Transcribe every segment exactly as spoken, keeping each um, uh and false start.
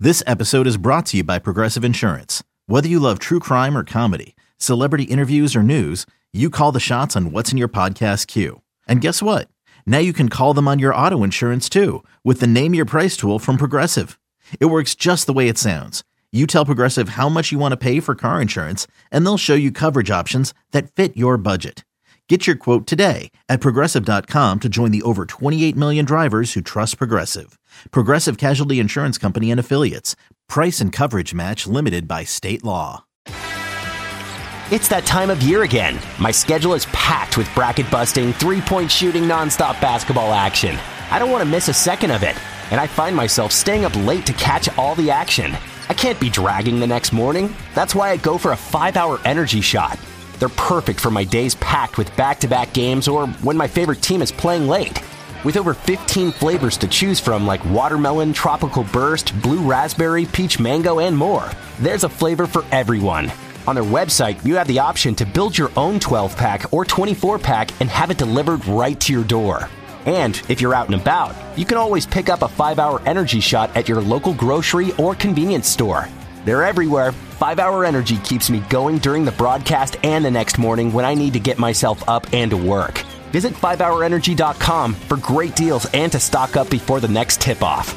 This episode is brought to you by Progressive Insurance. Whether you love true crime or comedy, celebrity interviews or news, you call the shots on what's in your podcast queue. And guess what? Now you can call them on your auto insurance too with the Name Your Price tool from Progressive. It works just the way it sounds. You tell Progressive how much you want to pay for car insurance, and they'll show you coverage options that fit your budget. Get your quote today at Progressive dot com to join the over twenty-eight million drivers who trust Progressive. Progressive Casualty Insurance Company and Affiliates. Price and coverage match limited by state law. It's that time of year again. My schedule is packed with bracket-busting, three-point shooting, nonstop basketball action. I don't want to miss a second of it, and I find myself staying up late to catch all the action. I can't be dragging the next morning. That's why I go for a five-hour energy shot. They're perfect for my days packed with back-to-back games or when my favorite team is playing late. With over fifteen flavors to choose from like watermelon, tropical burst, blue raspberry, peach mango, and more, there's a flavor for everyone. On their website, you have the option to build your own twelve-pack or twenty-four-pack and have it delivered right to your door. And if you're out and about, you can always pick up a five-hour energy shot at your local grocery or convenience store. They're everywhere. five-hour Energy keeps me going during the broadcast and the next morning when I need to get myself up and to work. Visit five hour energy dot com for great deals and to stock up before the next tip-off.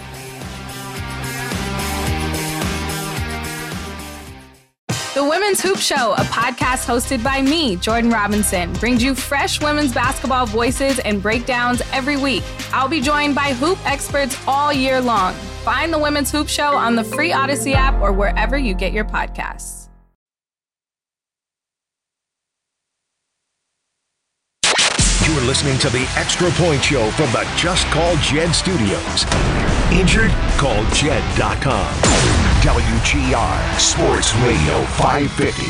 The Women's Hoop Show, a podcast hosted by me, Jordan Robinson, brings you fresh women's basketball voices and breakdowns every week. I'll be joined by hoop experts all year long. Find the Women's Hoop Show on the free Odyssey app or wherever you get your podcasts. You're listening to the Extra Point Show from the Just Call Jed Studios. Injured? Call Jed dot com. W G R Sports Radio five fifty.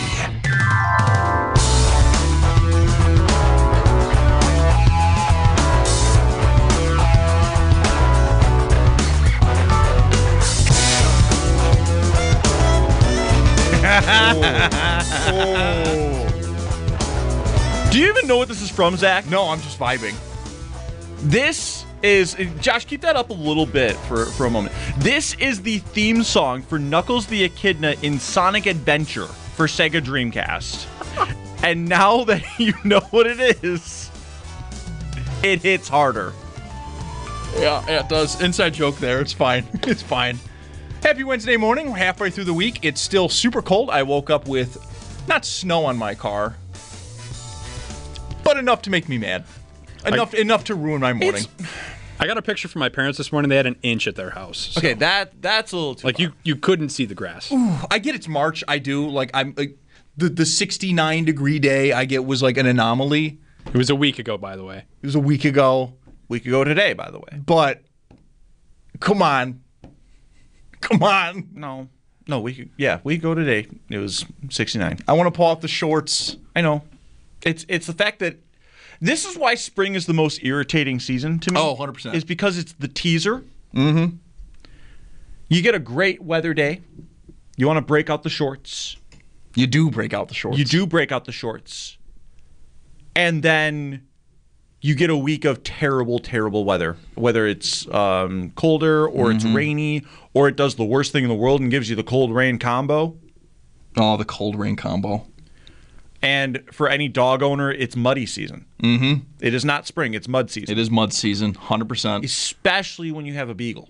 oh. Oh. Do you even know what this is from, Zach? No, I'm just vibing. This is... Josh, keep that up a little bit for, for a moment. This is the theme song for Knuckles the Echidna in Sonic Adventure for Sega Dreamcast. And now that you know what it is, it hits harder. Yeah, yeah, it does. Inside joke there. It's fine. It's fine. Happy Wednesday morning. We're halfway through the week. It's still super cold. I woke up with not snow on my car, but enough to make me mad. Enough I, enough to ruin my morning. I got a picture from my parents this morning. They had an inch at their house. So. Okay, that that's a little too Like, far. you you couldn't see the grass. Ooh, I get it's March. I do. Like, I'm like, the, the sixty-nine degree day I get was like an anomaly. It was a week ago, by the way. It was a week ago. Week ago today, by the way. But, come on. Come on. No. No, we yeah, week ago today. It was sixty-nine. I want to pull off the shorts. I know. It's it's the fact that this is why spring is the most irritating season to me. Oh, one hundred percent. Is because it's the teaser. Mm-hmm. You get a great weather day. You want to break out the shorts. You do break out the shorts. You do break out the shorts. And then you get a week of terrible, terrible weather. Whether it's um, colder or mm-hmm. it's rainy or it does the worst thing in the world and gives you the cold-rain combo. Oh, the cold-rain combo. And for any dog owner, it's muddy season. Mm-hmm. It is not spring. It's mud season. It is mud season, one hundred percent. Especially when you have a beagle.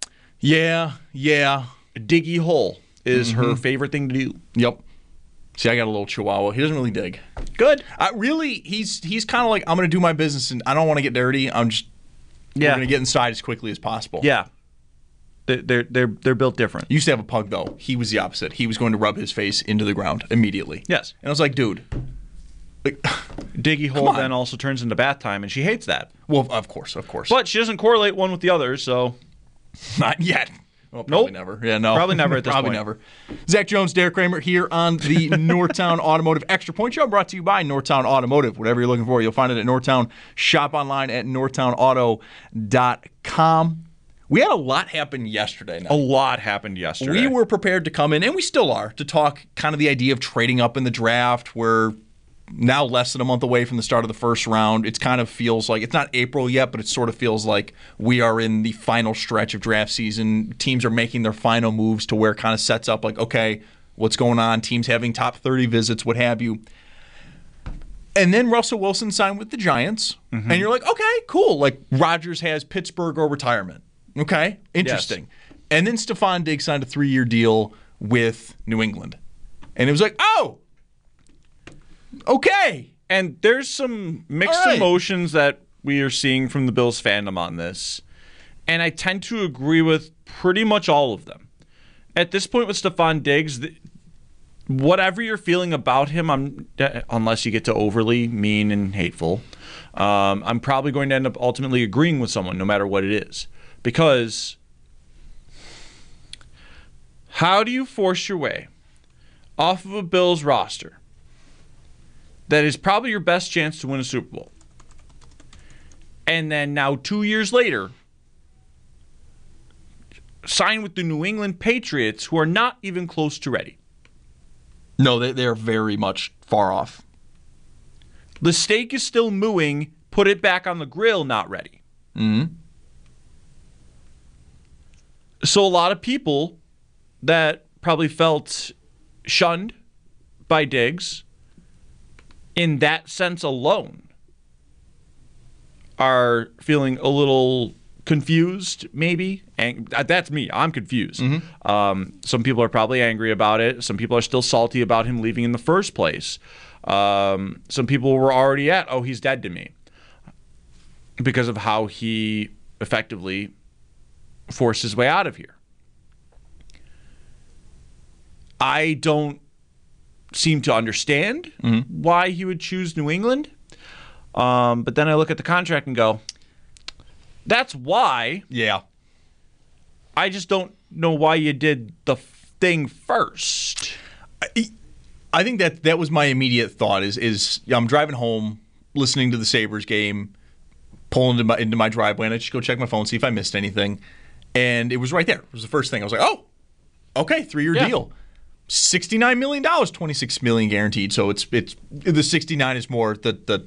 Yeah, yeah. A diggy hole is mm-hmm. her favorite thing to do. Yep. See, I got a little chihuahua. He doesn't really dig. Good. I really, he's he's kind of like, I'm going to do my business, and I don't want to get dirty. I'm just yeah. going to get inside as quickly as possible. Yeah. They're, they're, they're built different. Used to have a pug, though. He was the opposite. He was going to rub his face into the ground immediately. Yes. And I was like, dude. Like, diggy hole then also turns into bath time, and she hates that. Well, of course, of course. But she doesn't correlate one with the other, so. Not yet. Well, probably nope. never. Yeah, no. Probably never at this probably point. Probably never. Zach Jones, Derek Kramer here on the Northtown Automotive Extra Point Show, brought to you by Northtown Automotive. Whatever you're looking for, you'll find it at Northtown. Shop online at northtown auto dot com. We had a lot happen yesterday night. A lot happened yesterday. We were prepared to come in, and we still are, to talk kind of the idea of trading up in the draft. We're now less than a month away from the start of the first round. It kind of feels like, it's not April yet, but it sort of feels like we are in the final stretch of draft season. Teams are making their final moves to where it kind of sets up like, okay, what's going on? Teams having top thirty visits, what have you. And then Russell Wilson signed with the Giants, mm-hmm. and you're like, okay, cool. Like Rodgers has Pittsburgh or retirement. Okay, interesting. Yes. And then Stephon Diggs signed a three-year deal with New England. And it was like, oh, okay. And there's some mixed right. emotions that we are seeing from the Bills fandom on this. And I tend to agree with pretty much all of them. At this point with Stephon Diggs, whatever you're feeling about him, I'm, unless you get to overly mean and hateful, um, I'm probably going to end up ultimately agreeing with someone no matter what it is. Because how do you force your way off of a Bills roster that is probably your best chance to win a Super Bowl, and then now two years later sign with the New England Patriots, who are not even close to ready? No, they, they're very much far off. The steak is still mooing, put it back on the grill, not ready. Mm-hmm. So a lot of people that probably felt shunned by Diggs in that sense alone are feeling a little confused, maybe. Ang- that's me. I'm confused. Mm-hmm. Um, some people are probably angry about it. Some people are still salty about him leaving in the first place. Um, some people were already at, oh, he's dead to me, because of how he effectively forced his way out of here. I don't seem to understand mm-hmm. why he would choose New England. Um, but then I look at the contract and go, that's why. Yeah. I just don't know why you did the thing first. I, I think that that was my immediate thought is, is I'm driving home, listening to the Sabres game, pulling into my, into my driveway, and I just go check my phone, see if I missed anything. And it was right there. It was the first thing. I was like, oh, okay, three-year yeah. deal. sixty-nine million dollars, twenty-six million dollars guaranteed. So it's it's the sixty-nine is more the the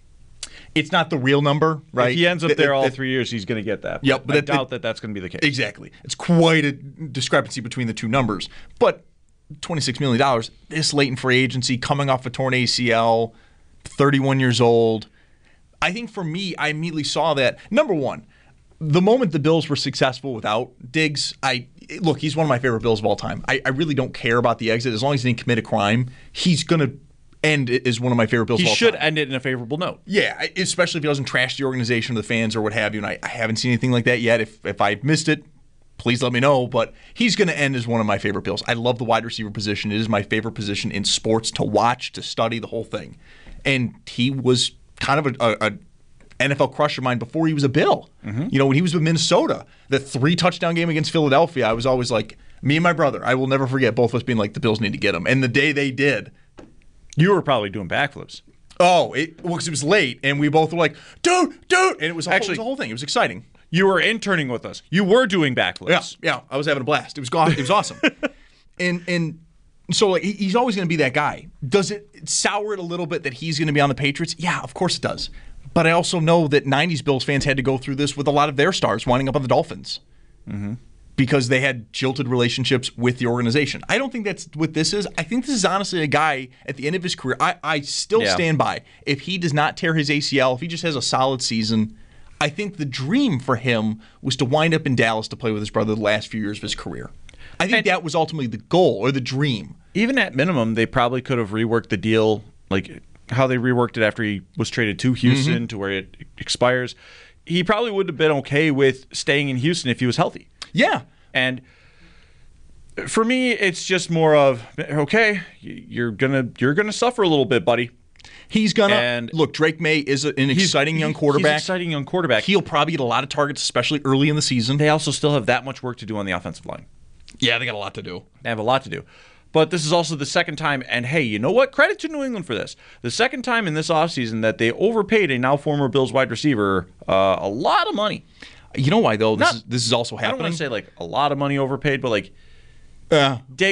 it's not the real number, right? If he ends up there the, all the, three years, he's going to get that. Yep, but I doubt that that's going to be the case. Exactly. It's quite a discrepancy between the two numbers. But twenty-six million dollars, this late in free agency, coming off a torn A C L, thirty-one years old. I think for me, I immediately saw that. Number one, the moment the Bills were successful without Diggs, I look, he's one of my favorite Bills of all time. I, I really don't care about the exit. As long as he didn't commit a crime, he's going to end as one of my favorite Bills he of all time. He should time. end it in a favorable note. Yeah, especially if he doesn't trash the organization or the fans or what have you. And I, I haven't seen anything like that yet. If if I missed it, please let me know. But he's going to end as one of my favorite Bills. I love the wide receiver position. It is my favorite position in sports to watch, to study, the whole thing. And he was kind of a, a, a N F L crush of mine before he was a Bill. Mm-hmm. You know, when he was with Minnesota, the three touchdown game against Philadelphia, I was always like, me and my brother, I will never forget both of us being like, the Bills need to get him. And the day they did. You were probably doing backflips. Oh, it, well, 'cause it was late, and we both were like, dude, dude. And it was, a Actually, whole, it was a whole thing. It was exciting. You were interning with us. You were doing backflips. Yeah, yeah. I was having a blast. It was, go- it was awesome. and and so like he, he's always going to be that guy. Does it sour it a little bit that he's going to be on the Patriots? Yeah, of course it does. But I also know that nineties Bills fans had to go through this with a lot of their stars winding up on the Dolphins. Mm-hmm. Because they had jilted relationships with the organization. I don't think that's what this is. I think this is honestly a guy at the end of his career. I, I still yeah. stand by. If he does not tear his A C L, if he just has a solid season, I think the dream for him was to wind up in Dallas to play with his brother the last few years of his career. I think and that was ultimately the goal or the dream. Even at minimum, they probably could have reworked the deal, like how they reworked it after he was traded to Houston mm-hmm. to where it expires. He probably would have been okay with staying in Houston if he was healthy. Yeah. And for me, it's just more of, okay, you're gonna you're gonna suffer a little bit, buddy. He's gonna and look. Drake May is an exciting young quarterback. He's an exciting young quarterback. He'll probably get a lot of targets, especially early in the season. They also still have that much work to do on the offensive line. Yeah, they got a lot to do. They have a lot to do. But this is also the second time, and hey, you know what? Credit to New England for this. The second time in this offseason that they overpaid a now former Bills wide receiver uh, a lot of money. You know why, though? This, Not, is, this is also happening. I don't want to say like a lot of money overpaid, but like uh, Diggs,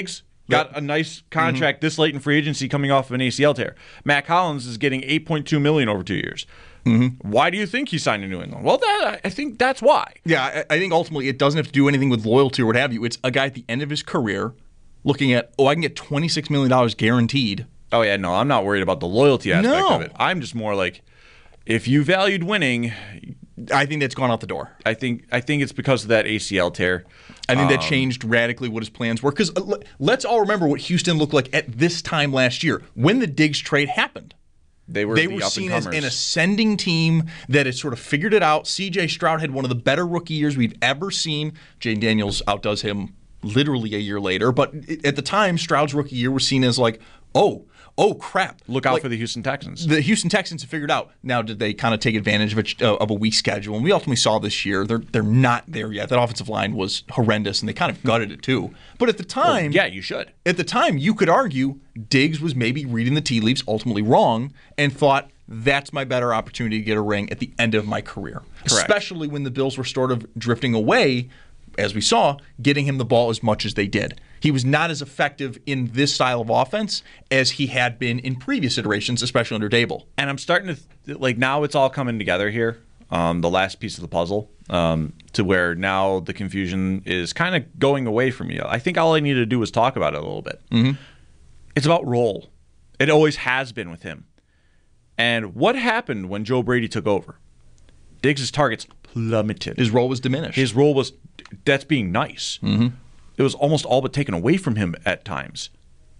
got a nice contract mm-hmm. this late in free agency coming off of an A C L tear. Matt Collins is getting eight point two million dollars over two years. Mm-hmm. Why do you think he signed in New England? Well, that, I think that's why. Yeah, I, I think ultimately it doesn't have to do anything with loyalty or what have you. It's a guy at the end of his career looking at, oh, I can get twenty-six million dollars guaranteed. Oh, yeah, no, I'm not worried about the loyalty aspect no. of it. I'm just more like, if you valued winning, I think that's gone out the door. I think I think it's because of that A C L tear. I think um, that changed radically what his plans were. Because uh, let's all remember what Houston looked like at this time last year when the Diggs trade happened. They were, they the were seen as an up-and-comers. ascending team that had sort of figured it out. C J Stroud had one of the better rookie years we've ever seen. Jane Daniels outdoes him literally a year later. But at the time, Stroud's rookie year was seen as like, oh, oh crap. Look out like, for the Houston Texans. The Houston Texans have figured out. Now, did they kind of take advantage of a, of a weak schedule? And we ultimately saw this year they're they're not there yet. That offensive line was horrendous, and they kind of gutted it too. But at the time, well, yeah, you should. At the time, you could argue Diggs was maybe reading the tea leaves, ultimately wrong, and thought, that's my better opportunity to get a ring at the end of my career. Correct. Especially when the Bills were sort of drifting away, as we saw, getting him the ball as much as they did. He was not as effective in this style of offense as he had been in previous iterations, especially under Dable. And I'm starting to, th- like, now it's all coming together here, um, the last piece of the puzzle, um, to where now the confusion is kind of going away from you. I think all I needed to do was talk about it a little bit. Mm-hmm. It's about role. It always has been with him. And what happened when Joe Brady took over? Diggs' targets plummeted. His role was diminished. His role was, that's being nice. Mm-hmm. It was almost all but taken away from him at times.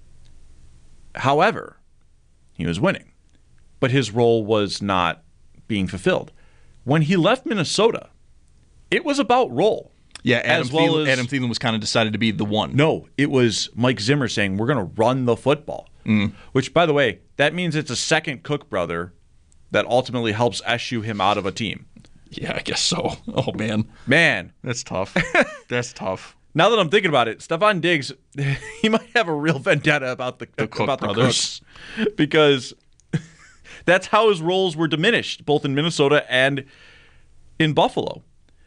However, he was winning. But his role was not being fulfilled. When he left Minnesota, it was about role. Yeah, Adam, as well Thielen, as, Adam Thielen was kind of decided to be the one. No, it was Mike Zimmer saying, we're going to run the football. Mm. Which, by the way, that means it's a second Cook brother that ultimately helps issue him out of a team. Yeah, I guess so. Oh, man. Man. That's tough. That's tough. Now that I'm thinking about it, Stephon Diggs, he might have a real vendetta about the, the Cook about brothers. the Cooks. Because that's how his roles were diminished, both in Minnesota and in Buffalo.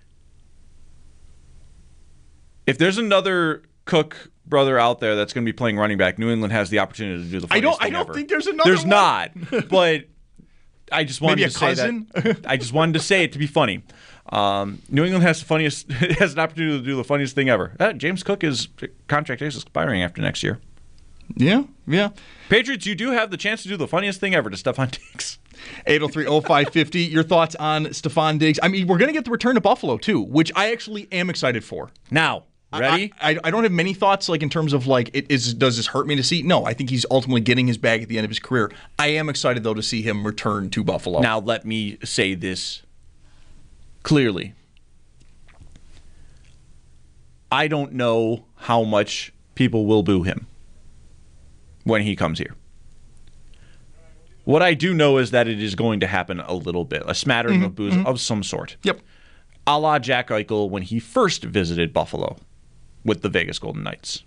If there's another Cook brother out there that's going to be playing running back, New England has the opportunity to do the funniest I don't. thing I don't ever. think there's another. There's one. not, but I just wanted Maybe a to say cousin? that. I just wanted to say it to be funny. Um, New England has the funniest has an opportunity to do the funniest thing ever. Uh, James Cook is contract is expiring after next year. Yeah, yeah. Patriots, you do have the chance to do the funniest thing ever to Stephon Diggs. eight oh three oh five five oh. Your thoughts on Stephon Diggs? I mean, we're going to get the return to Buffalo too, which I actually am excited for. Now, ready? I, I, I don't have many thoughts like in terms of like, it is does this hurt me to see? No, I think he's ultimately getting his bag at the end of his career. I am excited though to see him return to Buffalo. Now, let me say this clearly. I don't know how much people will boo him when he comes here. What I do know is that it is going to happen a little bit, a smattering mm-hmm, of boos mm-hmm. of some sort. Yep. A la Jack Eichel when he first visited Buffalo with the Vegas Golden Knights.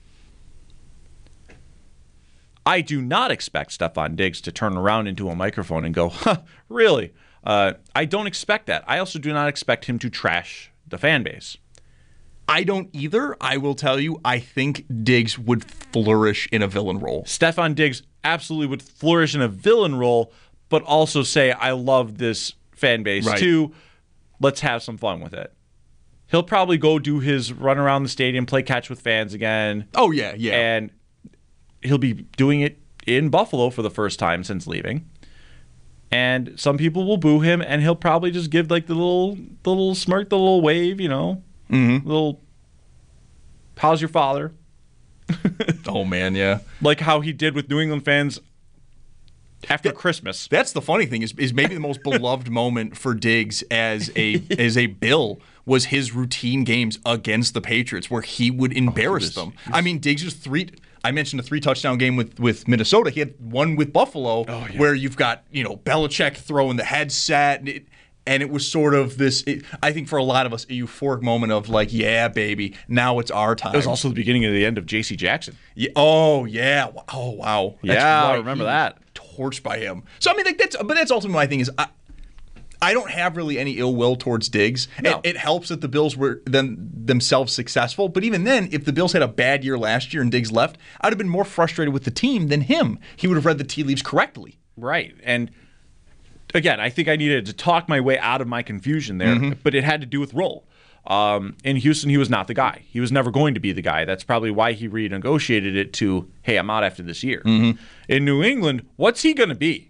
I do not expect Stephon Diggs to turn around into a microphone and go, huh, really? Uh, I don't expect that. I also do not expect him to trash the fan base. I don't either. I will tell you, I think Diggs would flourish in a villain role. Stephon Diggs absolutely would flourish in a villain role, but also say, I love this fan base right. too. Let's have some fun with it. He'll probably go do his run around the stadium, play catch with fans again. Oh, yeah, yeah. And he'll be doing it in Buffalo for the first time since leaving. And some people will boo him, and he'll probably just give like the little, the little smirk, the little wave, you know. Mm-hmm. Little, how's your father? Oh, man, yeah. Like how he did with New England fans after that, Christmas. That's the funny thing is, is maybe the most beloved moment for Diggs as a as a Bill was his routine games against the Patriots where he would embarrass oh, he was, them. Was, I mean, Diggs was three. I mentioned a three touchdown game with, with Minnesota. He had one with Buffalo oh, yeah. where you've got you know Belichick throwing the headset. And it, And it was sort of this, it, I think for a lot of us, a euphoric moment of like, yeah, baby, now it's our time. It was also the beginning of the end of J C Jackson. Yeah, oh, yeah. Oh, wow. That's yeah, right. I remember He that. Torched by him. So, I mean, like that's, but that's ultimately my thing is I, I don't have really any ill will towards Diggs. No. It, it helps that the Bills were them, themselves successful. But even then, if the Bills had a bad year last year and Diggs left, I'd have been more frustrated with the team than him. He would have read the tea leaves correctly. Right. And again, I think I needed to talk my way out of my confusion there, mm-hmm. but it had to do with role. Um, in Houston, he was not the guy. He was never going to be the guy. That's probably why he renegotiated it to, hey, I'm out after this year. Mm-hmm. In New England, what's he going to be?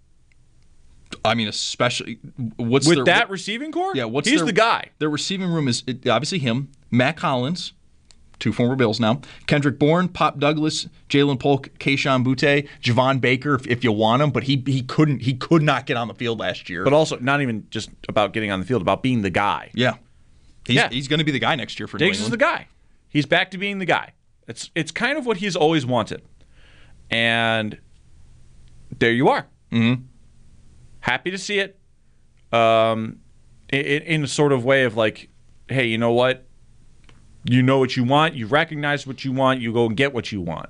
I mean, especially what's with their, that receiving core? Yeah, what's he's their, the guy. Their receiving room is obviously him, Matt Collins, two former Bills now, Kendrick Bourne, Pop Douglas, Jalen Polk, Kayshon Boutte, Javon Baker, if, if you want him, but he he couldn't he could not get on the field last year. But also not even just about getting on the field, about being the guy. Yeah, he's, yeah. he's going to be the guy next year for Diggs New is England. the guy. He's back to being the guy. It's it's kind of what he's always wanted, and there you are. Mm-hmm. Happy to see it. Um, in, in a sort of way of like, hey, you know what? You know what you want. You recognize what you want. You go and get what you want.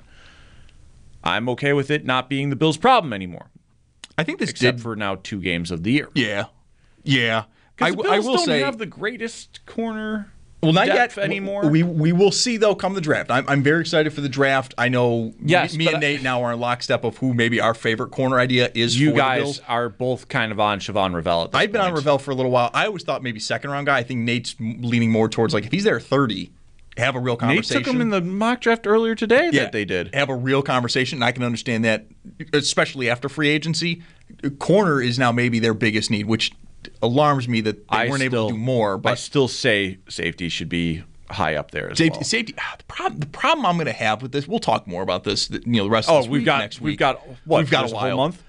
I'm okay with it not being the Bills' problem anymore. I think this except did for now two games of the year. Yeah, yeah. I, I, the I Bills will don't say have the greatest corner. Well, not depth yet anymore. We we will see though come the draft. I'm I'm very excited for the draft. I know yes, me, me and Nate I, now are in lockstep of who maybe our favorite corner idea is. You for guys the Bills. are both kind of on Siobhan Ravel. At this I've been point. on Ravel for a little while. I always thought maybe second round guy. I think Nate's leaning more towards like if he's there at thirty, have a real conversation. Nate took him in the mock draft earlier today. Yeah, that they did have a real conversation, and I can understand that, especially after free agency. Corner is now maybe their biggest need, which alarms me that they I weren't still, able to do more. But I still say safety should be high up there as safety, well. Safety. Ah, the problem. The problem I'm going to have with this. We'll talk more about this. You know, the rest oh, of this we've week, got next week. we've got what? We've got There's a a whole while. month.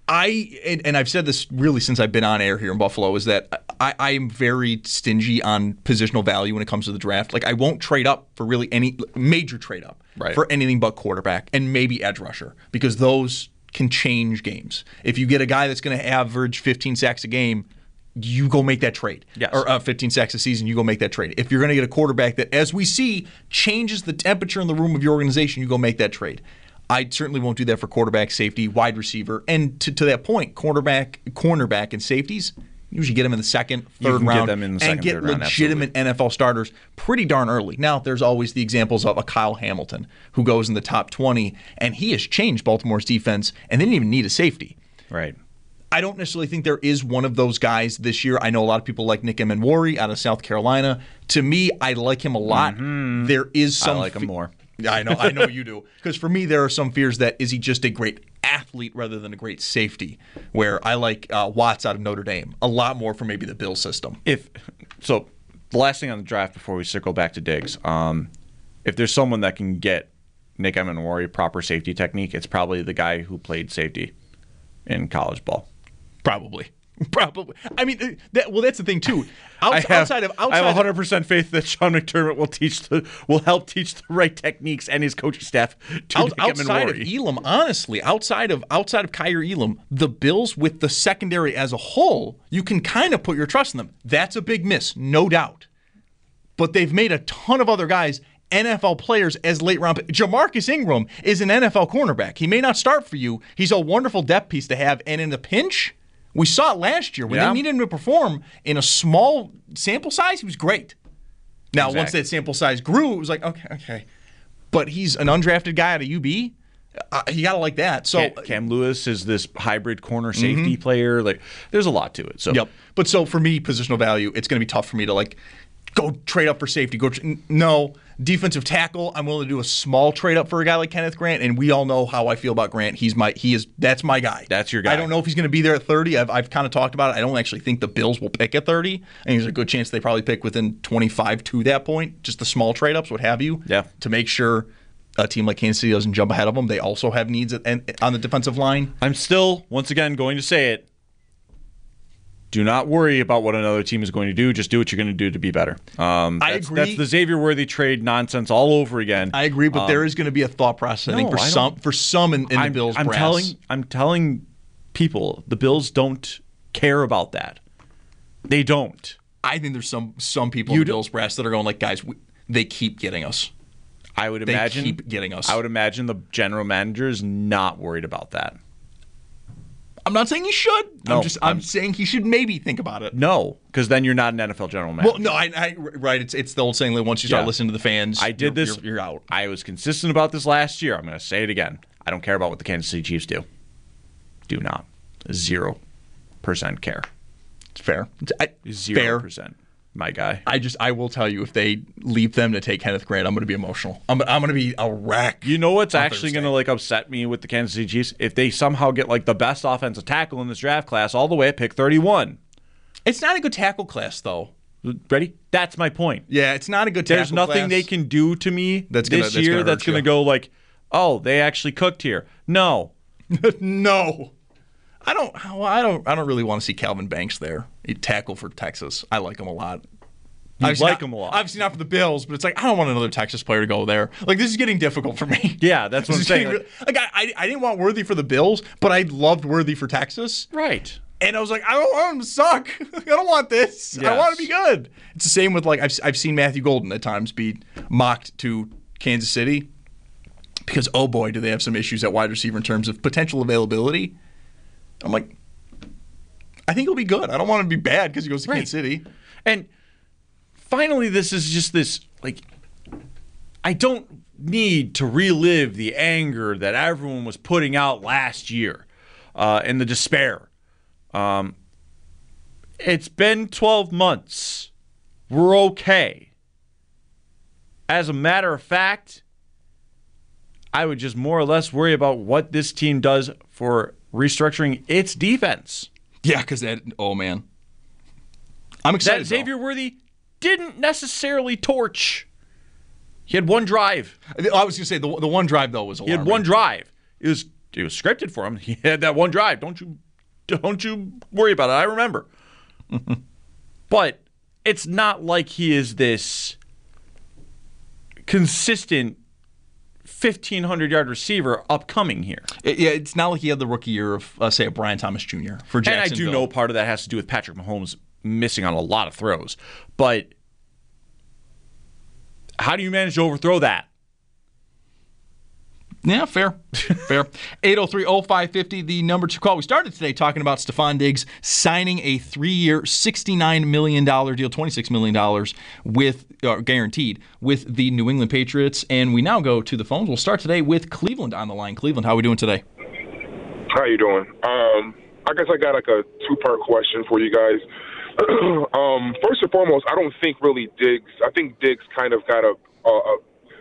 I and, and I've said this really since I've been on air here in Buffalo is that I, I am very stingy on positional value when it comes to the draft. Like I won't trade up for really any major trade up right. for anything but quarterback and maybe edge rusher because those can change games. If you get a guy that's going to average fifteen sacks a game, you go make that trade. Yes. Or uh, fifteen sacks a season, you go make that trade. If you're going to get a quarterback that, as we see, changes the temperature in the room of your organization, you go make that trade. I certainly won't do that for quarterback, safety, wide receiver. And to, to that point, cornerback, cornerback and safeties, usually get them in the second, third you can round, get them in the second, and get third round, legitimate absolutely. N F L starters pretty darn early. Now, there's always the examples of a Kyle Hamilton who goes in the top twenty, and he has changed Baltimore's defense, and they didn't even need a safety. Right. I don't necessarily think there is one of those guys this year. I know a lot of people like Nick Emenwari out of South Carolina. To me, I like him a lot. Mm-hmm. There is some I like him fe- more. I know, I know you do. Because for me, there are some fears that is he just a great athlete rather than a great safety? Where I like uh, Watts out of Notre Dame a lot more for maybe the Bill system. If so, the last thing on the draft before we circle back to Diggs, um, if there's someone that can get Nick Emenwari proper safety technique, it's probably the guy who played safety in college ball. Probably. Probably. I mean, that, well, that's the thing too. Outs- I have, outside of outside I have of- one hundred percent faith that Sean McDermott will teach the will help teach the right techniques and his coaching staff to Out, Nick outside of Emenwari. Elam, honestly, outside of outside of Kyer Elam, the Bills with the secondary as a whole, you can kind of put your trust in them. That's a big miss, no doubt. But they've made a ton of other guys N F L players as late round. Jamarcus Ingram is an N F L cornerback. He may not start for you. He's a wonderful depth piece to have, and in a pinch, we saw it last year when Yeah. they needed him to perform in a small sample size. He was great. Now, Exactly. once that sample size grew, it was like okay, okay. But he's an undrafted guy out of U B. Uh, you gotta like that. So Cam, Cam Lewis is this hybrid corner safety player. Like, there's a lot to it. So Yep. But so for me, positional value, it's going to be tough for me to like go trade up for safety. Go tr- no defensive tackle. I'm willing to do a small trade up for a guy like Kenneth Grant, and we all know how I feel about Grant. He's my he is that's my guy. That's your guy. I don't know if he's going to be there at thirty. I've I've kind of talked about it. I don't actually think the Bills will pick at thirty. I think there's a good chance they probably pick within twenty-five to that point. Just the small trade ups, what have you. Yeah. To make sure a team like Kansas City doesn't jump ahead of them. They also have needs at, and, on the defensive line. I'm still, once again, going to say it. Do not worry about what another team is going to do. Just do what you're going to do to be better. Um, I that's, agree. That's the Xavier Worthy trade nonsense all over again. I agree, but Um, there is going to be a thought process I think no, for I some don't- for some in, in the I'm, Bills I'm brass. telling, I'm telling people the Bills don't care about that. They don't. I think there's some some people You in the don't- Bills brass that are going like, guys, we, they keep getting us. I would They imagine keep getting us. I would imagine the general manager is not worried about that. I'm not saying he should. No, I'm just I'm, I'm- saying he should maybe think about it. No, because then you're not an N F L general manager. Well, no, I, I right. It's it's the old saying that once you start Yeah. listening to the fans, I did you're, this. You're, you're out. I was consistent about this last year. I'm going to say it again. I don't care about what the Kansas City Chiefs do. Do not. Zero percent care. It's fair. It's, I, Zero fair. percent. My guy. I just I will tell you, if they leave them to take Kenneth Grant, I'm going to be emotional. I'm I'm going to be a wreck. You know what's on actually Thursday. going to like upset me with the Kansas City Chiefs? If they somehow get like the best offensive tackle in this draft class all the way at pick thirty-one. It's not a good tackle class, though. Ready? That's my point. Yeah, it's not a good tackle There's nothing class. they can do to me That's this gonna- that's year gonna that's hurt going to you. go like, oh, they actually cooked here. No. No. I don't well, I don't I don't really want to see Calvin Banks there. He tackle for Texas. I like him a lot. You Obviously like not- him a lot. Obviously not for the Bills, but it's like I don't want another Texas player to go there. Like this is getting difficult for me. Yeah, that's what This I'm is saying. getting re- Like, I, I I didn't want Worthy for the Bills, but I loved Worthy for Texas. Right. And I was like, I don't want him to suck. I don't want this. I Yes. want to be good. It's the same with like I've I've seen Matthew Golden at times be mocked to Kansas City because oh boy, do they have some issues at wide receiver in terms of potential availability. I'm like, I think he'll be good. I don't want him to be bad because he goes to Right. Kansas City. And finally, this is just this, like, I don't need to relive the anger that everyone was putting out last year uh, and the despair. Um, it's been twelve months. We're okay. As a matter of fact, I would just more or less worry about what this team does for restructuring its defense. Yeah, because that oh man, I'm excited. That Xavier Worthy didn't necessarily torch. He had one drive. though. I was gonna say the the one drive though was He alarming. had one drive. It was it was scripted for him. He had that one drive. Don't you don't you worry about it. I remember. But it's not like he is this consistent fifteen hundred yard receiver upcoming here. It- yeah, it's not like he had the rookie year of uh, say a Brian Thomas Junior for And I Jacksonville. do know part of that has to do with Patrick Mahomes missing on a lot of throws. But how do you manage to overthrow that? Yeah, fair. Fair. eight oh three oh five five oh, the number to call. We started today talking about Stephon Diggs signing a three-year, sixty-nine million dollars deal, twenty-six million dollars with uh, guaranteed with the New England Patriots. And we now go to the phones. We'll start today with Cleveland on the line. Cleveland, how are we doing today? How you doing? Um, I guess I got like a two-part question for you guys. um, first and foremost, I don't think really Diggs. I think Diggs kind of got a a,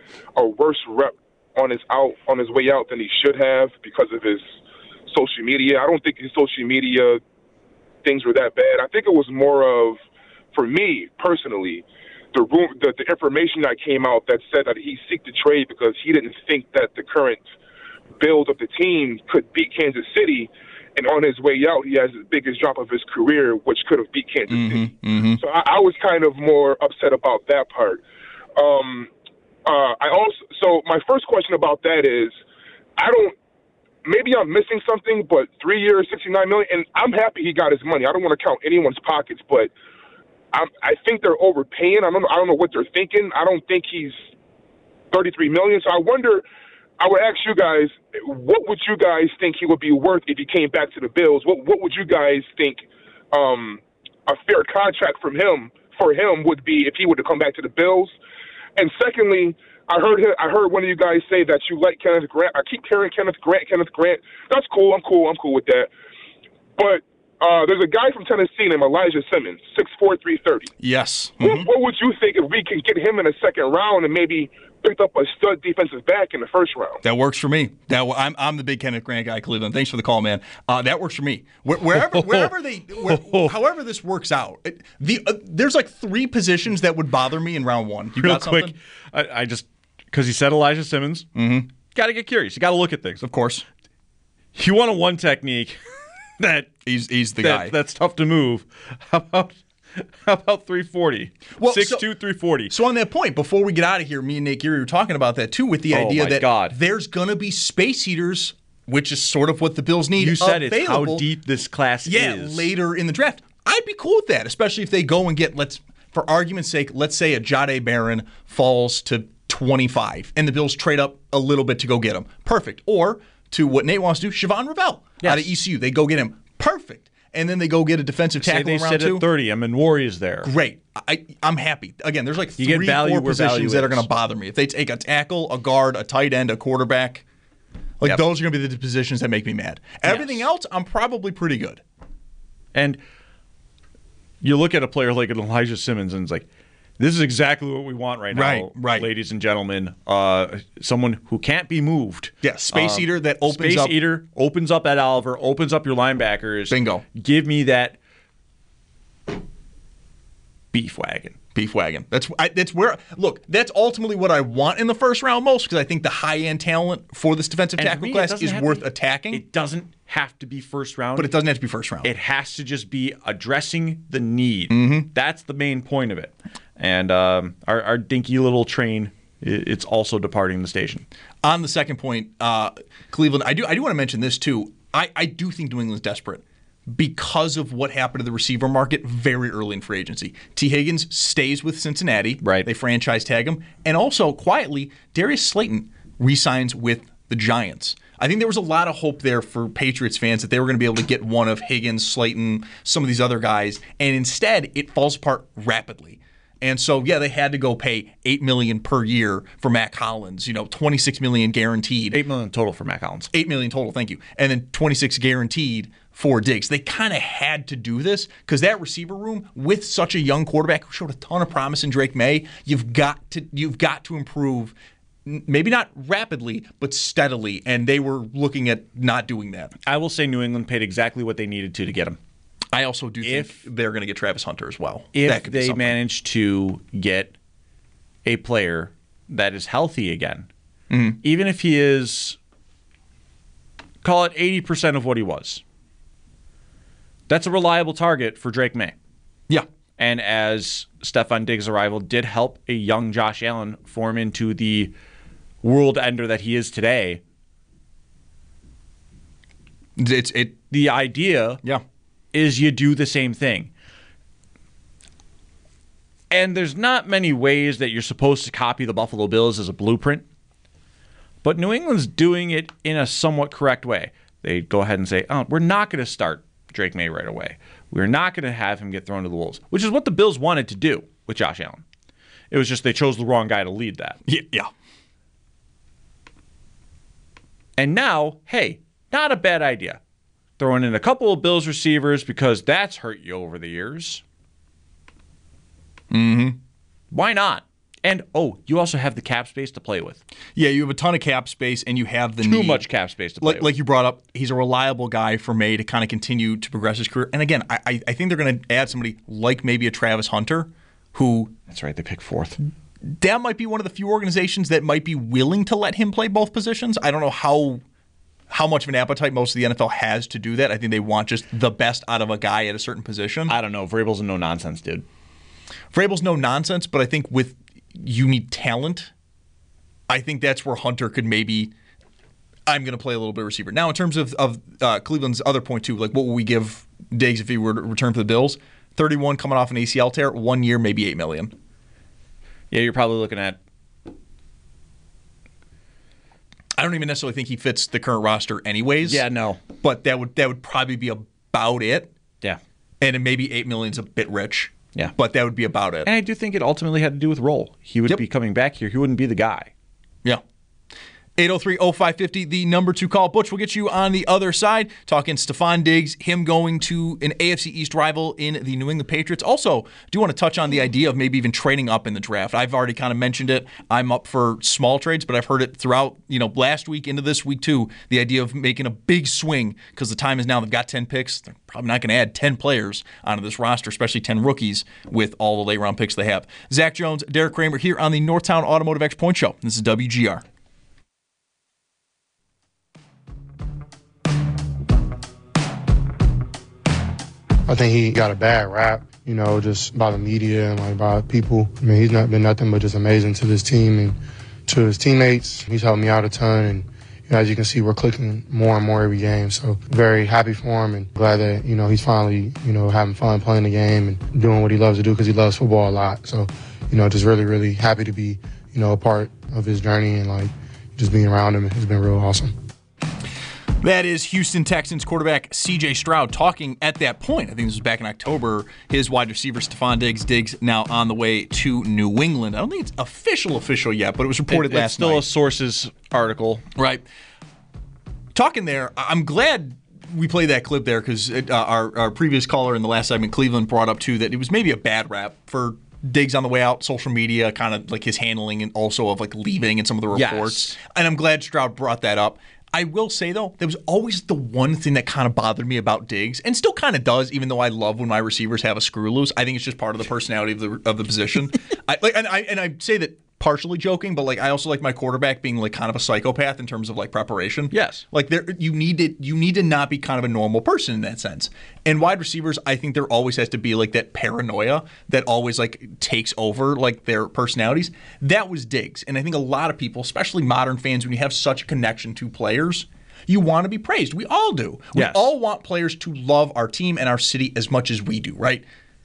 a worse rep on his out on his way out than he should have because of his social media. I don't think his social media things were that bad. I think it was more of, for me personally, the room, the, the information that came out that said that he seeked to trade because he didn't think that the current build of the team could beat Kansas City. And on his way out, he has the biggest drop of his career, which could have beat Kansas City. Mm-hmm. So I, I was kind of more upset about that part. Um, uh, I also so my first question about that is, I don't. Maybe I'm missing something, but three years, sixty-nine million, and I'm happy he got his money. I don't want to count anyone's pockets, but I'm, I think they're overpaying. I don't. I don't know what they're thinking. I don't think he's thirty-three million. So I wonder. I would ask you guys, what would you guys think he would be worth if he came back to the Bills? What What would you guys think um, a fair contract from him for him would be if he were to come back to the Bills? And secondly, I heard I heard one of you guys say that you like Kenneth Grant. I keep hearing Kenneth Grant, Kenneth Grant. That's cool. I'm cool. I'm cool with that. But uh, there's a guy from Tennessee named Elijah Simmons, six four, three thirty. Yes. What, Mhm. what would you think if we can get him in the second round and maybe picked up a stud defensive back in the first round? That works for me. That I'm I'm the big Kenneth Grant guy, Cleveland. Thanks for the call, man. Uh, that works for me. Where, wherever wherever they, where, however this works out, it, the uh, there's like three positions that would bother me in round one. You Real got something? quick, I, I just because he said Elijah Simmons, mm-hmm. got to get curious. You got to look at things. Of course, You want a one technique that he's he's the that, guy. that's tough to move. How about how about three forty? Well, six so- two, three forty. So on that point, before we get out of here, me and Nate Geary were talking about that too, with the Oh, idea my that God. there's going to be space heaters, which is sort of what the Bills need. You said it's how available. deep this class Yeah, is. later in the draft. I'd be cool with that, especially if they go and get, let's, for argument's sake, let's say a Jahdae Barron falls to twenty-five and the Bills trade up a little bit to go get him. Perfect. Or to what Nate wants to do, Siobhan Ravel Yes. out of E C U. They go get him. Perfect. And then they go get a defensive Say tackle they in round sit two. at thirty. I mean, Warriors there. Great. I, I'm happy. Again, there's like You get three, value four where value positions that are is. going to bother me. If they take a tackle, a guard, a tight end, a quarterback, like Yep. those are going to be the positions that make me mad. Everything Yes. else, I'm probably pretty good. And you look at a player like an Elijah Simmons, and it's like, this is exactly what we want right now, Right, right. ladies and gentlemen. Uh, someone who can't be moved. Yeah, space Um, eater that opens space up. eater opens up Ed Oliver, opens up your linebackers. Bingo. Give me that beef wagon. Beef wagon. That's I, that's where look. That's ultimately what I want in the first round most because I think the high end talent for this defensive And for tackle me, it class doesn't is have worth to- attacking. It doesn't have to be first round, but it doesn't have to be first round. It has to just be addressing the need. Mm-hmm. That's the main point of it. And um, our, our dinky little train, i- it's also departing the station. On the second point, uh, Cleveland. I do I do want to mention this too. I, I do think New England's desperate because of what happened to the receiver market very early in free agency. T. Higgins stays with Cincinnati. Right. They franchise tag him. And also, quietly, Darius Slayton re-signs with the Giants. I think there was a lot of hope there for Patriots fans that they were going to be able to get one of Higgins, Slayton, some of these other guys. And instead, it falls apart rapidly. And so, yeah, they had to go pay eight million dollars per year for Mac Hollins, you know, twenty-six million dollars guaranteed. Eight million total for Mac Hollins. eight million dollars total, thank you. And then twenty-six guaranteed for Diggs. They kind of had to do this because that receiver room with such a young quarterback who showed a ton of promise in Drake May, you've got to you've got to improve, n- maybe not rapidly, but steadily. And they were looking at not doing that. I will say New England paid exactly what they needed to to get him. I also do If- think they're going to get Travis Hunter as well. If that could be they something. manage to get a player that is healthy again, Mm-hmm. even if he is, call it eighty percent of what he was, that's a reliable target for Drake May. Yeah. And as Stephon Diggs' arrival did help a young Josh Allen form into the world ender that he is today, It's it the idea yeah. is you do the same thing. And there's not many ways that you're supposed to copy the Buffalo Bills as a blueprint, but New England's doing it in a somewhat correct way. They go ahead and say, oh, we're not going to start Drake May right away. We're not going to have him get thrown to the Wolves, which is what the Bills wanted to do with Josh Allen. It was just they chose the wrong guy to lead that. Yeah. yeah. And now, hey, not a bad idea. Throwing in a couple of Bills receivers because that's hurt you over the years. Mm-hmm. Why not? And, oh, you also have the cap space to play with. Yeah, you have a ton of cap space, and you have the Too need. much cap space to play Like, with. like you brought up, he's a reliable guy for May to kind of continue to progress his career. And again, I, I I think they're going to add somebody like maybe a Travis Hunter, who That's right, they pick fourth. that might be one of the few organizations that might be willing to let him play both positions. I don't know how how much of an appetite most of the N F L has to do that. I think they want just the best out of a guy at a certain position. I don't know. Vrabel's a no-nonsense dude. Vrabel's no nonsense, but I think with you need talent. I think that's where Hunter could maybe. I'm going to play a little bit of receiver now. In terms of of uh, Cleveland's other point too, like what would we give Diggs if he were to return for the Bills? thirty-one coming off an A C L tear, one year, maybe eight million. Yeah, you're probably looking at. I don't even necessarily think he fits the current roster, anyways. Yeah, no. But that would that would probably be about it, Yeah. and then maybe eight million's a bit rich. Yeah. but that would be about it. And I do think it ultimately had to do with role. He would Yep. be coming back here. He wouldn't be the guy. Yeah. eight oh three oh five five oh, the number two call. Butch will get you on the other side, talking Stephon Diggs, him going to an A F C East rival in the New England Patriots. Also, do want to touch on the idea of maybe even trading up in the draft. I've already kind of mentioned it. I'm up for small trades, but I've heard it throughout, you know, last week into this week too, the idea of making a big swing because the time is now. They've got ten picks. They're probably not going to add ten players onto this roster, especially ten rookies with all the late round picks they have. Zach Jones, Derek Kramer here on the Northtown Automotive X Point Show. This is W G R. I think he got a bad rap, you know, just by the media and like by people. I mean, he's not been nothing but just amazing to this team and to his teammates. He's helped me out a ton, and you know, as you can see, we're clicking more and more every game. So very happy for him and glad that, you know, he's finally, you know, having fun playing the game and doing what he loves to do because he loves football a lot. So, you know, just really, really happy to be, you know, a part of his journey and like just being around him has been real awesome. That is Houston Texans quarterback C J Stroud talking at that point. I think this was back in October. His wide receiver, Stephon Diggs. Diggs now on the way to New England. I don't think it's official official yet, but it was reported it, last it's still night. a sources article. Right. Talking there, I'm glad we played that clip there because uh, our, our previous caller in the last segment, Cleveland, brought up too that it was maybe a bad rap for Diggs on the way out, social media, kind of like his handling and also of like leaving and some of the reports. Yes. And I'm glad Stroud brought that up. I will say, though, there was always the one thing that kind of bothered me about Diggs, and still kind of does, even though I love when my receivers have a screw loose. I think it's just part of the personality of the of the position. I, like, and I and I say that partially joking, but like I also like my quarterback being like kind of a psychopath in terms of like preparation. Yes, like there you need to you need to not be kind of a normal person in that sense. And wide receivers, I think there always has to be like that paranoia that always like takes over like their personalities. That was Diggs, and I think a lot of people, especially modern fans, when you have such a connection to players, you want to be praised. We all do. We yes. all want players to love our team and our city as much as we do, right?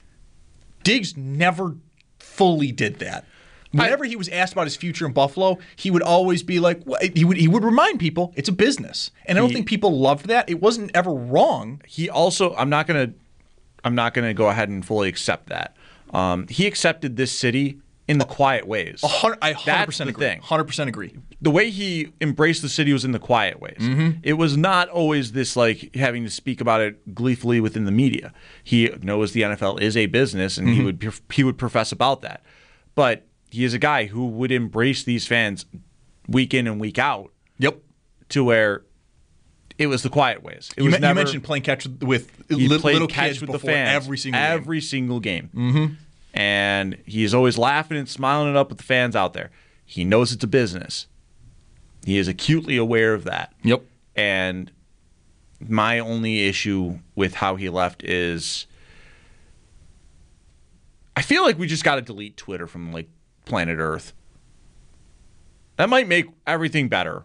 Diggs never fully did that. Whenever I, he was asked about his future in Buffalo, he would always be like, well, he would he would remind people it's a business, and I don't he, think people loved that. It wasn't ever wrong. He also, I'm not gonna, I'm not gonna go ahead and fully accept that. Um, he accepted this city in the quiet ways. A hundred, I one hundred percent agree. Thing. one hundred percent agree. The way he embraced the city was in the quiet ways. Mm-hmm. It was not always this like having to speak about it gleefully within the media. He knows the N F L is a business, and mm-hmm. he would he would profess about that, but he is a guy who would embrace these fans week in and week out. Yep. To where it was the quiet ways. It you, was me- never, you mentioned playing catch with he little, played little catch kids with before the fans every single every game. single game. Mm-hmm. And he's always laughing and smiling it up with the fans out there. He knows it's a business. He is acutely aware of that. Yep. And my only issue with how he left is I feel like we just got to delete Twitter from like planet Earth. That might make everything better.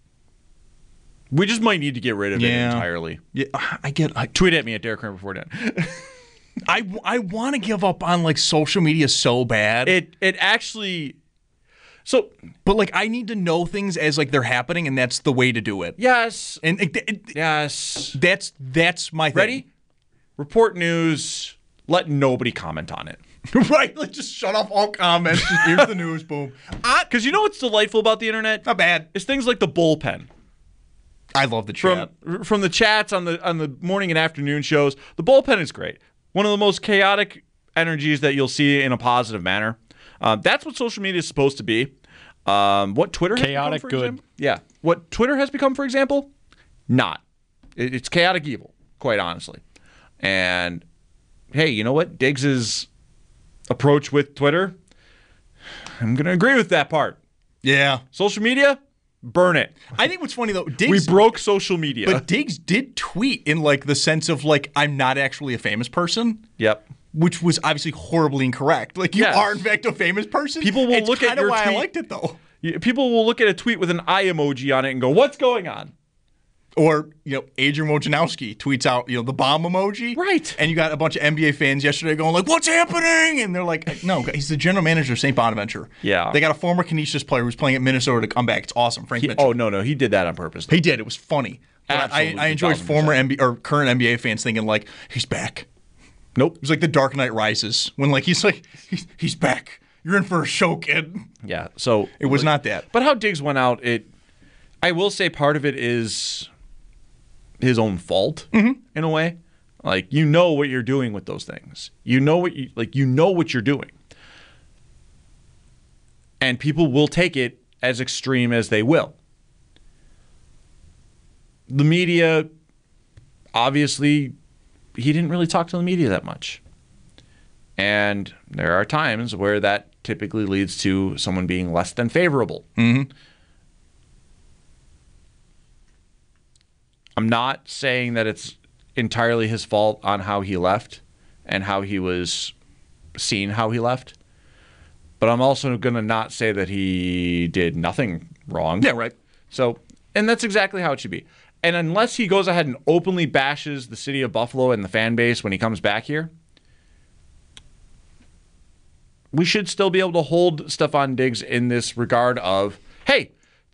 We just might need to get rid of yeah. it entirely. Yeah, I get. I, Tweet at me at Derek Kramer before done. I, I want to give up on like social media so bad. It it actually. So, but like I need to know things as like they're happening, and that's the way to do it. Yes. And it, it, yes. That's that's my thing. Ready? Report news. Let nobody comment on it. Right, let's just shut off all comments. Just here's the news, boom. Because you know what's delightful about the internet? Not bad. It's things like the bullpen. I love the chat. From, from the chats on the on the morning and afternoon shows, the bullpen is great. One of the most chaotic energies that you'll see in a positive manner. Uh, that's what social media is supposed to be. Um, what Twitter has chaotic become, for good. Example, yeah. What Twitter has become, for example, not. It, it's chaotic evil, quite honestly. And hey, you know what? Diggs's approach with Twitter, I'm going to agree with that part. Yeah. Social media, burn it. I think what's funny, though, Diggs... We broke social media. But Diggs did tweet in, like, the sense of, like, I'm not actually a famous person. Yep. Which was obviously horribly incorrect. Like, you yes. are, in fact, a famous person. People will it's look at your why tweet. I liked it, though. People will look at a tweet with an eye emoji on it and go, what's going on? Or, you know, Adrian Wojnarowski tweets out, you know, the bomb emoji. Right. And you got a bunch of N B A fans yesterday going like, what's happening? And they're like, no, he's the general manager of Saint Bonaventure. Yeah. They got a former Canisius player who's playing at Minnesota to come back. It's awesome. Frank he, Mitchell. Oh, no, no. He did that on purpose. He did. It was funny. But I, I enjoyed former N B A or current N B A fans thinking like, he's back. Nope. It was like the Dark Knight Rises when like he's like, he's, he's back. You're in for a show, kid. Yeah. So it was like, not that. But how Diggs went out, it, I will say part of it is his own fault mm-hmm. in a way. Like, you know what you're doing with those things. You know what you like. You know what you're doing, and people will take it as extreme as they will. The media, obviously, he didn't really talk to the media that much, and there are times where that typically leads to someone being less than favorable. Mm-hmm. I'm not saying that it's entirely his fault on how he left and how he was seen how he left. But I'm also going to not say that he did nothing wrong. Yeah, right. So, and that's exactly how it should be. And unless he goes ahead and openly bashes the city of Buffalo and the fan base when he comes back here, we should still be able to hold Stephon Diggs in this regard of, hey,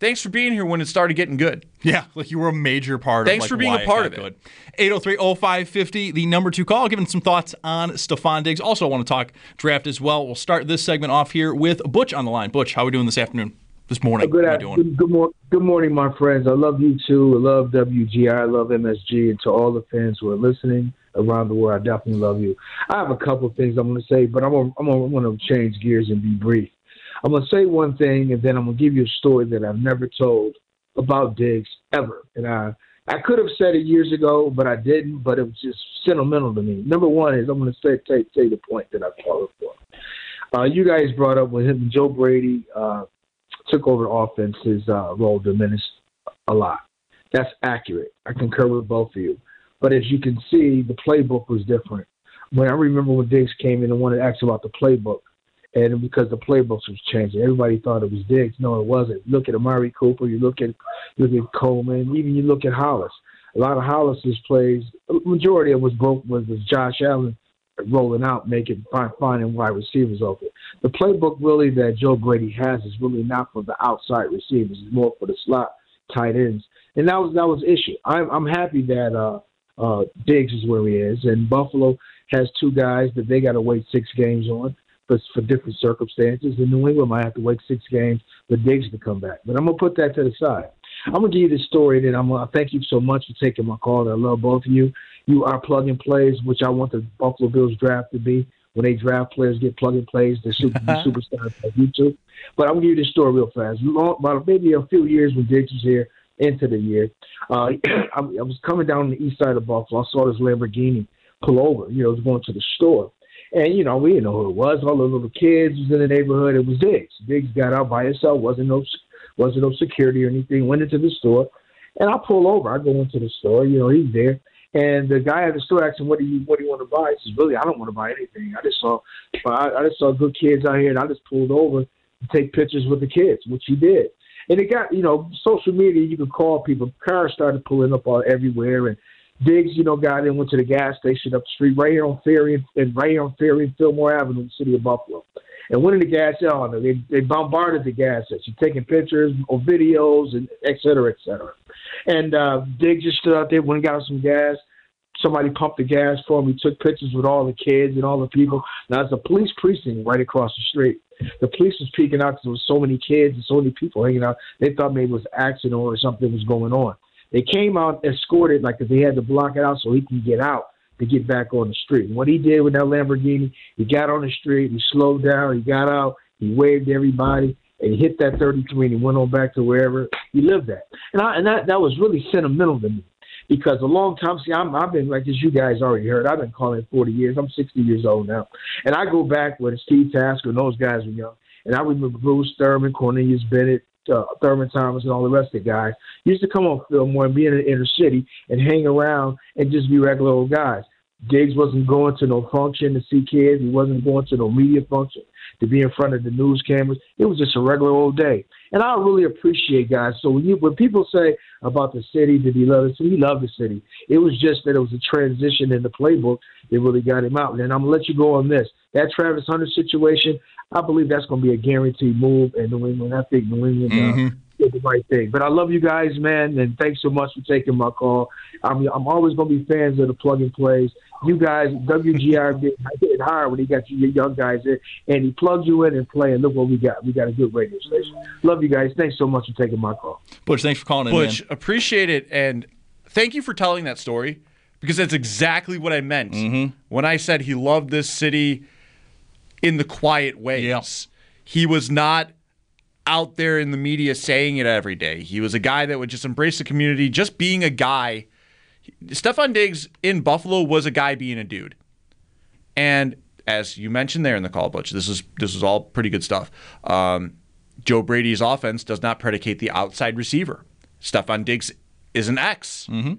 thanks for being here when it started getting good. Yeah, like you were a major part Thanks of like, for being why a part it of it. eight oh three oh five five oh, the number two call, giving some thoughts on Stephon Diggs. Also, I want to talk draft as well. We'll start this segment off here with Butch on the line. Butch, how are we doing this afternoon? This morning? Good, how are we doing? good, good, mor- good morning, my friends. I love you too. I love W G I. I love M S G. And to all the fans who are listening around the world, I definitely love you. I have a couple of things I'm going to say, but I'm going I'm I'm to change gears and be brief. I'm going to say one thing, and then I'm going to give you a story that I've never told about Diggs ever. And I, I could have said it years ago, but I didn't, but it was just sentimental to me. Number one is I'm going to say, say, say the point that I called for. Uh, you guys brought up with him, Joe Brady uh, took over the offense, his uh, role diminished a lot. That's accurate. I concur with both of you. But as you can see, the playbook was different. When I remember when Diggs came in and wanted to ask about the playbook, and because the playbooks was changing, everybody thought it was Diggs. No, it wasn't. Look at Amari Cooper. You look at you look at Coleman. Even you look at Hollis. A lot of Hollis's plays, majority of it was broke was, was Josh Allen rolling out, making finding wide receivers open. The playbook really that Joe Brady has is really not for the outside receivers. It's more for the slot tight ends, and that was that was the issue. I'm I'm happy that uh, uh, Diggs is where he is, and Buffalo has two guys that they got to wait six games on. For, for different circumstances. In New England might have to wait six games for Diggs to come back. But I'm going to put that to the side. I'm going to give you this story, and I'm going to thank you so much for taking my call. I love both of you. You are plug-and-plays, which I want the Buffalo Bills draft to be. When they draft players, get plug-and-plays. They're super, superstars like you two. But I'm going to give you this story real fast. Long, about maybe a few years when Diggs was here, into the year, uh, I, I was coming down the east side of Buffalo. I saw this Lamborghini pull over. You know, I was going to the store. And, you know, we didn't know who it was. All the little kids was in the neighborhood. It was Diggs. Diggs got out by himself. Wasn't no wasn't no security or anything. Went into the store. And I pull over. I go into the store. You know, he's there. And the guy at the store asked him, what do you what do you want to buy? He says, really, I don't want to buy anything. I just saw I, I just saw good kids out here, and I just pulled over to take pictures with the kids, which he did. And it got, you know, social media, you could call people. Cars started pulling up all everywhere. And Diggs, you know, got in, went to the gas station up the street, right here on Ferry and right here on Ferry and Fillmore Avenue in the city of Buffalo. And went in the gas station, they they bombarded the gas station, taking pictures or videos and et cetera, et cetera. And uh, Diggs just stood out there, went and got some gas. Somebody pumped the gas for him. He took pictures with all the kids and all the people. Now, it's a police precinct right across the street. The police was peeking out because there was so many kids and so many people hanging out. They thought maybe it was an accident or something was going on. They came out, escorted, like if they had to block it out so he can get out to get back on the street. And what he did with that Lamborghini, he got on the street, he slowed down, he got out, he waved to everybody, and he hit that thirty-three, and he went on back to wherever he lived at. And, I, and that, that was really sentimental to me because a long time, see, I'm, I've been, like as you guys already heard, I've been calling forty years. I'm sixty years old now. And I go back when Steve Tasker and those guys were young. And I remember Bruce Thurman, Cornelius Bennett, Uh, Thurman Thomas and all the rest of the guys used to come on Fillmore and be in the inner city and hang around and just be regular old guys. Diggs wasn't going to no function to see kids. He wasn't going to no media function to be in front of the news cameras. It was just a regular old day. And I really appreciate guys. So when you when people say about the city, did he love the city? He loved the city. It was just that it was a transition in the playbook that really got him out. And I'm going to let you go on this. That Travis Hunter situation, I believe that's going to be a guaranteed move in New England. I think New England uh, mm-hmm. did the right thing. But I love you guys, man, and thanks so much for taking my call. I'm, I'm always going to be fans of the plug and plays. You guys, W G R did hit hard when he got you young guys there, and he plugged you in and play, and look what we got. We got a good radio station. Love you guys. Thanks so much for taking my call. Butch, thanks for calling in, Butch, man. appreciate it, and thank you for telling that story because that's exactly what I meant mm-hmm. when I said he loved this city in the quiet ways. Yeah. He was not out there in the media saying it every day. He was a guy that would just embrace the community, just being a guy. Stephon Diggs in Buffalo was a guy being a dude. And as you mentioned there in the call, Butch, this is this is all pretty good stuff. Um, Joe Brady's offense does not predicate the outside receiver. Stephon Diggs is an X. Mm-hmm.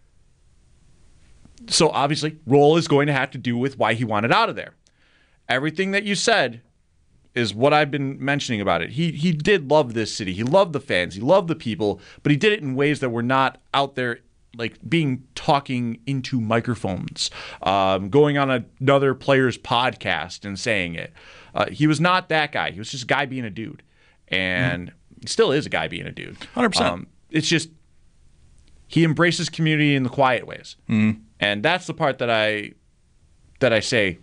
So obviously, role is going to have to do with why he wanted out of there. Everything that you said is what I've been mentioning about it. He he did love this city. He loved the fans. He loved the people, but he did it in ways that were not out there like being talking into microphones, um, going on another player's podcast and saying it. Uh, he was not that guy. He was just a guy being a dude. And mm. He still is a guy being a dude. one hundred percent. Um, it's just he embraces community in the quiet ways. Mm-hmm. And that's the part that I that I say,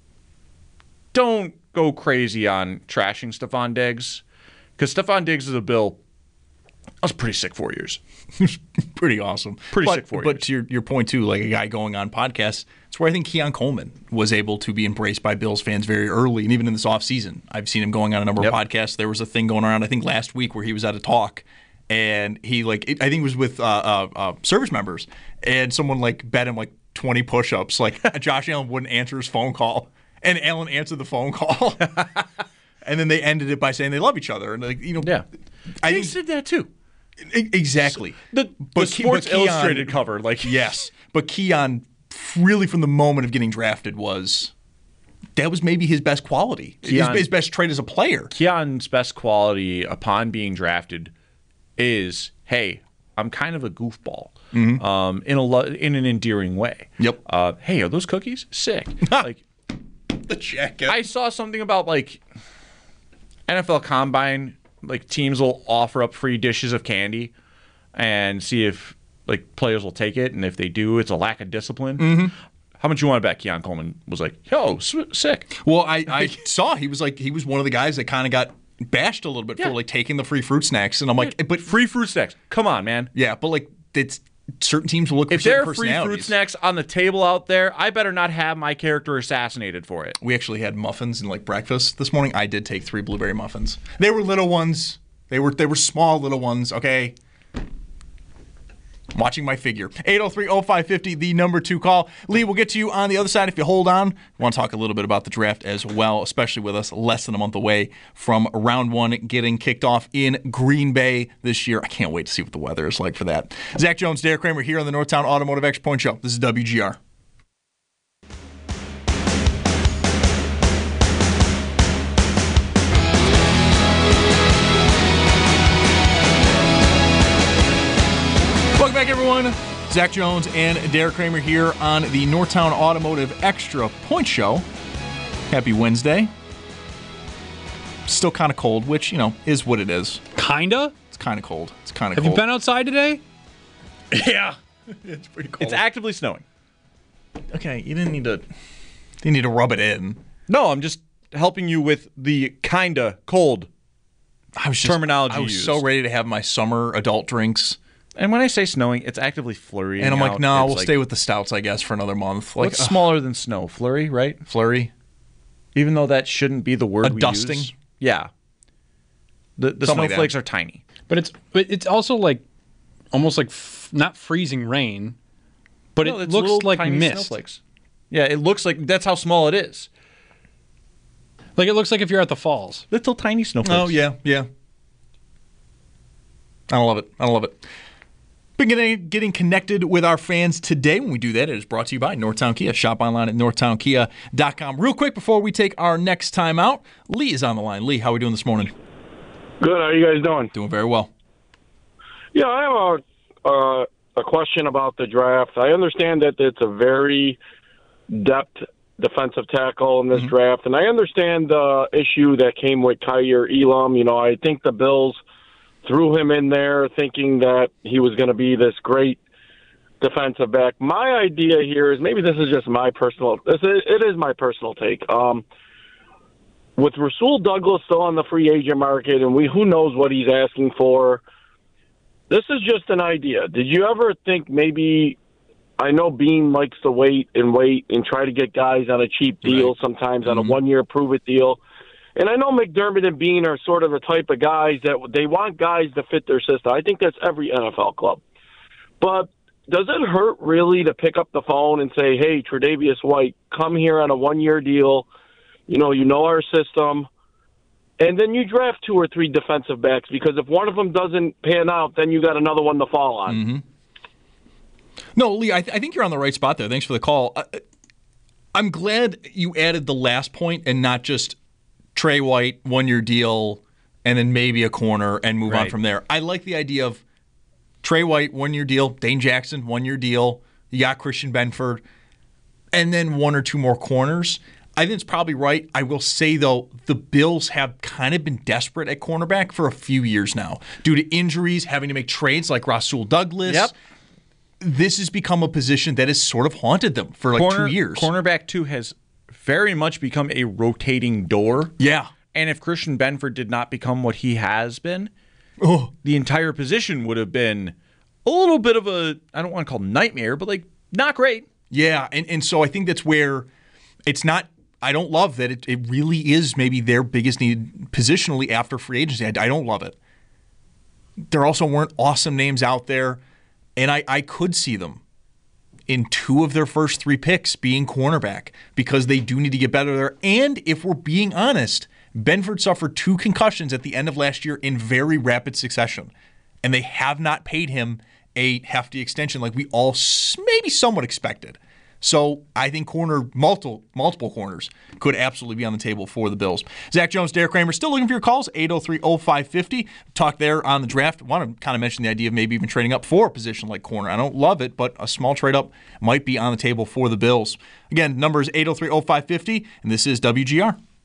don't go crazy on trashing Stephon Diggs. Because Stephon Diggs is a Bill. That was pretty sick four years. Pretty awesome. Pretty but, sick four But years. to your, your point, too, like a guy going on podcasts, it's where I think Keon Coleman was able to be embraced by Bills fans very early. And even in this offseason, I've seen him going on a number Yep. of podcasts. There was a thing going around, I think, last week where he was at a talk. And he, like, it, I think it was with uh, uh, uh, service members. And someone, like, bet him, like, twenty push-ups. Like, Josh Allen wouldn't answer his phone call. And Allen answered the phone call. And then they ended it by saying they love each other. And, like, you know, Yeah. I Diggs think did that too. E- Exactly. The, the But Ke- Sports but Keon- Illustrated cover. Like, Yes. But Keon, really from the moment of getting drafted, was that was maybe his best quality. His, Keon- his best trait as a player. Keon's best quality upon being drafted is, hey, I'm kind of a goofball um, in a lo- in an endearing way. Yep. Uh, hey, are those cookies? Sick. Like, The jacket. I saw something about like N F L Combine, like teams will offer up free dishes of candy and see if like players will take it, and if they do, it's a lack of discipline. Mm-hmm. How much you want to bet Keon Coleman was like, yo, sw- sick. Well, I, I saw he was like he was one of the guys that kind of got bashed a little bit Yeah. for like taking the free fruit snacks, and I'm like, but Free fruit snacks. Come on, man. yeah, but like it's certain teams will look for If there certain are free fruit personalities. snacks on the table out there, I better not have my character assassinated for it. We actually had muffins and like breakfast this morning. I did take three blueberry muffins. They were little ones. They were they were small little ones. Okay. Watching my figure. eight oh three oh five five oh, the number two call. Lee, we'll get to you on the other side if you hold on. We want to talk a little bit about the draft as well, especially with us less than a month away from round one getting kicked off in Green Bay this year. I can't wait to see what the weather is like for that. Zach Jones, Derek Kramer here on the Northtown Automotive Extra Point Show. This is W G R. Welcome back, everyone. Zach Jones and Derek Kramer here on the Northtown Automotive Extra Point Show. Happy Wednesday. Still kind of cold, which, you know, is what it is. Kinda? It's kind of cold. It's kind of Have cold. you been outside today? Yeah. It's pretty cold. It's actively snowing. Okay, you didn't need to you need to rub it in. No, I'm just helping you with the kinda cold I was just, terminology I was used. so ready to have my summer adult drinks. And when I say snowing, it's actively flurrying And I'm like, out. no, It's we'll like, stay with the stouts, I guess, for another month. Like What's ugh, smaller than snow? Flurry, right? flurry. Even though that shouldn't be the word A we dusting? use. Yeah. The the Something like that. snowflakes are tiny. But it's but it's also like almost like f- not freezing rain, but No, it it's looks little like tiny mist. snowflakes. Yeah, it looks like that's how small it is. Like it looks like if you're at the falls. Little tiny snowflakes. Oh, yeah, yeah. I love it. I love it. Been getting, getting connected with our fans today. When we do that, it is brought to you by Northtown Kia. Shop online at northtown kia dot com. Real quick before we take our next time out, Lee is on the line. Lee, how are we doing this morning? Good. How are you guys doing? Doing very well. Yeah, I have a uh, a question about the draft. I understand that it's a very depth defensive tackle in this Mm-hmm. draft, and I understand the issue that came with Kaiir Elam. You know, I think the Bills threw him in there thinking that he was going to be this great defensive back. My idea here is maybe this is just my personal. This is, it is my personal take. Um, with Rasul Douglas still on the free agent market, and we who knows what he's asking for. This is just an idea. Did you ever think maybe? I know Bean likes to wait and wait and try to get guys on a cheap deal, Right. sometimes on Mhm. a one-year prove-it deal. And I know McDermott and Bean are sort of the type of guys that they want guys to fit their system. I think that's every N F L club. But does it hurt really to pick up the phone and say, hey, Tre'Davious White, come here on a one-year deal. You know, you know our system. And then you draft two or three defensive backs because if one of them doesn't pan out, then you got another one to fall on. Mm-hmm. No, Lee, I, th- I think you're on the right spot there. Thanks for the call. I, I'm glad you added the last point and not just Trey White, one-year deal, and then maybe a corner and move on Right. from there. I like the idea of Trey White, one-year deal, Dane Jackson, one-year deal, you got Christian Benford, and then one or two more corners. I think it's probably right. I will say, though, the Bills have kind of been desperate at cornerback for a few years now. Due to injuries, having to make trades like Rasul Douglas. Yep. This has become a position that has sort of haunted them for like Corner, two years. Cornerback two has very much become a rotating door. Yeah. And if Christian Benford did not become what he has been, oh. the entire position would have been a little bit of a, I don't want to call it nightmare, but like not great. Yeah, and, and so I think that's where it's not, I don't love that it, it really is maybe their biggest need positionally after free agency. I, I don't love it. There also weren't awesome names out there, and I, I could see them in two of their first three picks being cornerback because they do need to get better there. And if we're being honest, Benford suffered two concussions at the end of last year in very rapid succession, and they have not paid him a hefty extension like we all maybe somewhat expected. So I think corner multiple multiple corners could absolutely be on the table for the Bills. Zach Jones, Derek Kramer, still looking for your calls, eight oh three oh five five oh. Talk there on the draft. Want to kind of mention the idea of maybe even trading up for a position like corner. I don't love it, but a small trade up might be on the table for the Bills. Again, number is eight oh three oh five five oh, and this is W G R.